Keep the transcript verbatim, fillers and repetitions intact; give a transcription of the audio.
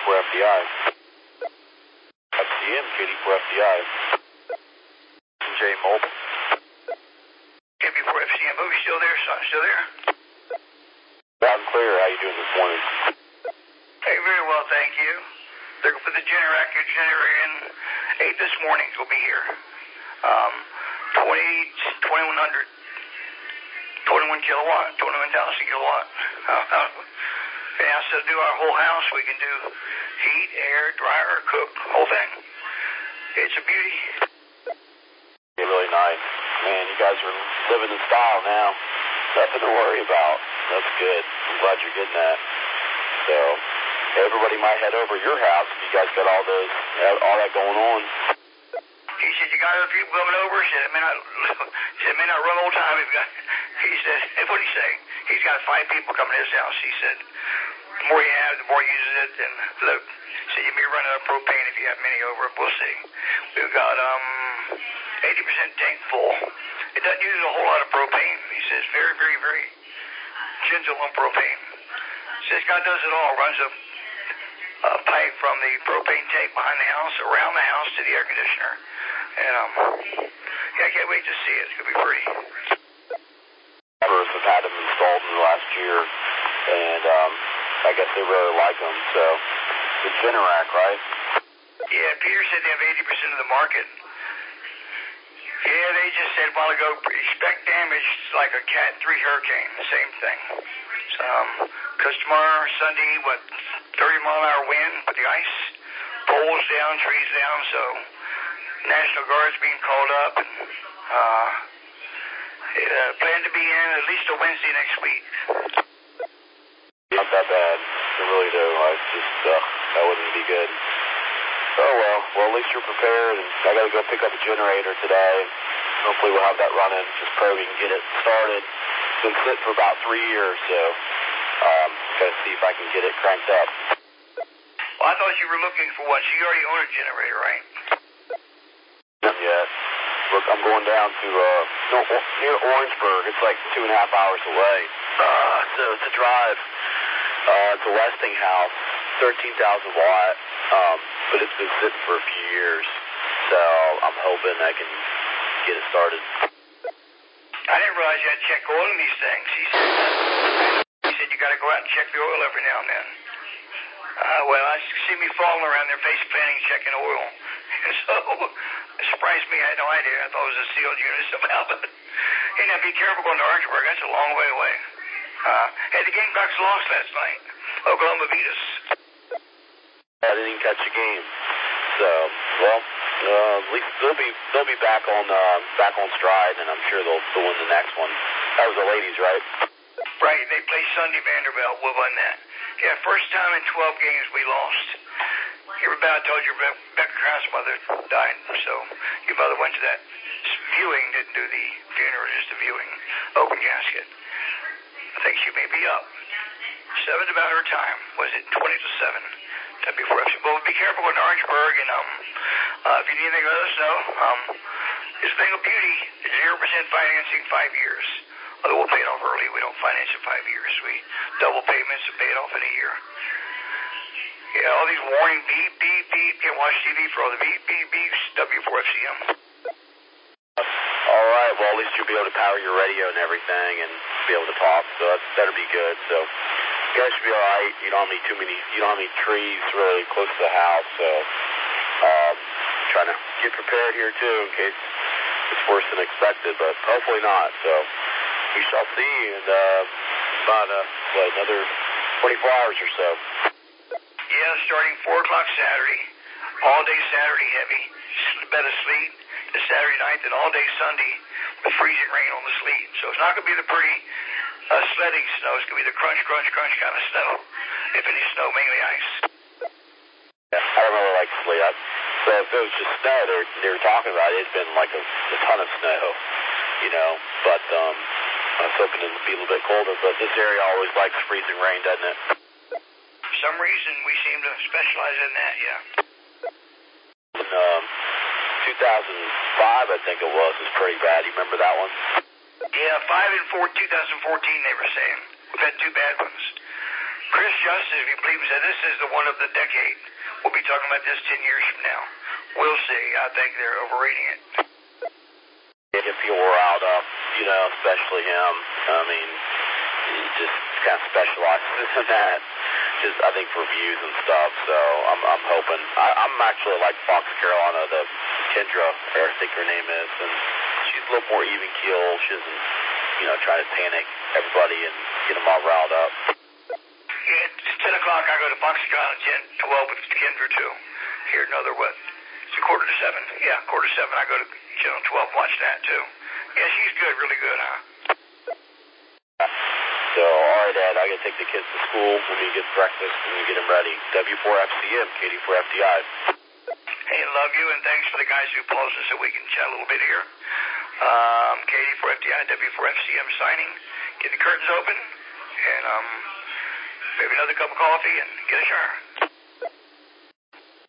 four F D I. F C M, K D four F D I. J Mobile. K D four F C M, oh, still there, son? Still there? Loud and clear. How you doing this morning? Hey, very well, thank you. Looking for the Generac your generator in eight this morning. Will be here. Um, twenty, twenty-one hundred, twenty-one kilowatt, twenty-one thousand kilowatt. Uh, and so to do our whole house, we can do heat, air, dryer, cook, whole thing. It's a beauty. Really nice. Man, you guys are living in style now. Nothing to worry about. That's good. I'm glad you're getting that. So, everybody might head over to your house if you guys got all those, all that going on. He said, you got other people coming over? He said, it may not, he said, it may not run all the time. We've got, he said, what did he say? He's got five people coming to his house. He said, the more you have, the more he uses it. And look, he said, you may run out of propane if you have many over. We'll see. We've got um eighty percent tank full. It doesn't use a whole lot of propane. He says, very, very, very gentle on propane. He says, God does it all. Runs a, a pipe from the propane tank behind the house, around the house to the air conditioner. And, um, yeah, I can't wait to see it. It's going to be pretty. I've had them installed in the last year, and um, I guess they really like them. So, the Generac, right? Yeah, Peter said they have eighty percent of the market. Yeah, they just said a while ago, expect damage like a Cat three hurricane. Same thing. So, um, because tomorrow, Sunday, what, thirty mile an hour wind with the ice, poles down, trees down, so National Guard's being called up, and uh, uh, plan to be in at least a Wednesday next week. Not that bad. I really do. I just, uh, that wouldn't be good. Oh, well. Well, at least you're prepared, and I got to go pick up a generator today. Hopefully we'll have that running. Just pray we can get it started. It's been sitting for about three years, so um, got to see if I can get it cranked up. Well, I thought you were looking for one. So you already own a generator, right? Yeah. Look, I'm going down to uh, no, near Orangeburg. It's like two and a half hours away. Uh, so it's a drive. Uh, it's a Westinghouse, thirteen thousand watt, um, but it's been sitting for a few years. So I'm hoping I can get it started. I didn't realize you had to check oil in these things. He said, he said you got to go out and check the oil every now and then. Uh, well, I see me falling around there face planting, checking oil. And so it surprised me. I had no idea. I thought it was a sealed unit somehow. But hey, now be careful going to Orangeburg. That's a long way away. Uh, hey, the Gamecocks lost last night. Oklahoma beat us. I didn't even catch the game. So, well, uh, at least they'll be they'll be back on uh, back on stride, and I'm sure they'll, they'll win the next one. That was the ladies, right? Right. They play Sunday. Vanderbilt. We'll win that. Yeah, first time in twelve games we lost. Everybody, I told you, Rebecca Kraus' mother died, so your mother went to that viewing, didn't do the funeral, just the viewing, open casket. I think she may be up. Seven's about her time. Was it twenty to seven? W four F C. Well, be careful in Orangeburg, and um, uh, if you need anything, let us know. Um, it's a thing of beauty. Zero percent financing, five years. Although we'll pay it off early, we don't finance in five years. We double payments and pay it off in a year. Yeah, all these warning beep, beep, beep. Can't watch T V for all the beep, beep, beeps. W four F C M. All right. Well, at least you'll be able to power your radio and everything, and be able to talk. So that's, that'll be good. So you guys should be all right. You don't have any too many. You don't have any trees really close to the house. So um, trying to get prepared here too in case it's worse than expected, but hopefully not. So we shall see in uh, about uh, what, another twenty-four hours or so. Yeah, starting four o'clock Saturday, all day Saturday heavy, bed of sleet, to Saturday night, then all day Sunday with freezing rain on the sleet. So it's not going to be the pretty uh, sledding snow. It's going to be the crunch, crunch, crunch kind of snow. If any snow, mainly ice. Yeah, I don't really like sleet. I, so if it was just snow they were, they were talking about, it's been like a, a ton of snow, you know. But um, I was hoping it would be a little bit colder. But this area always likes freezing rain, doesn't it? For some reason, we seem to specialize in that, yeah. In um, two thousand five, I think it was, was pretty bad. You remember that one? Yeah, five and four, two thousand fourteen, they were saying. We've had two bad ones. Chris Justice, if you believe him, said this is the one of the decade. We'll be talking about this ten years from now. We'll see. I think they're overrating it. It can feel riled up, you know, especially him. I mean, he just kind of specializes in that. Just, I think, for views and stuff. So I'm, I'm hoping. I, I'm actually like Fox Carolina, the Kendra, I think her name is, and she's a little more even keel. She doesn't, you know, try to panic everybody and get them all riled up. Yeah, it's ten o'clock. I go to Fox Carolina ten, twelve with Kendra too. Here another what? It's a quarter to seven. Yeah, quarter to seven. I go to channel twelve, watch that too. Yeah, she's good, really good, huh? So, all right, Dad, I got to take the kids to school. We'll be get breakfast and we get them ready. W four F C M, K D four F D I. Hey, love you, and thanks for the guys who paused us so we can chat a little bit here. Um, K D four F D I, W four F C M signing. Get the curtains open, and um, maybe another cup of coffee, and get a shower.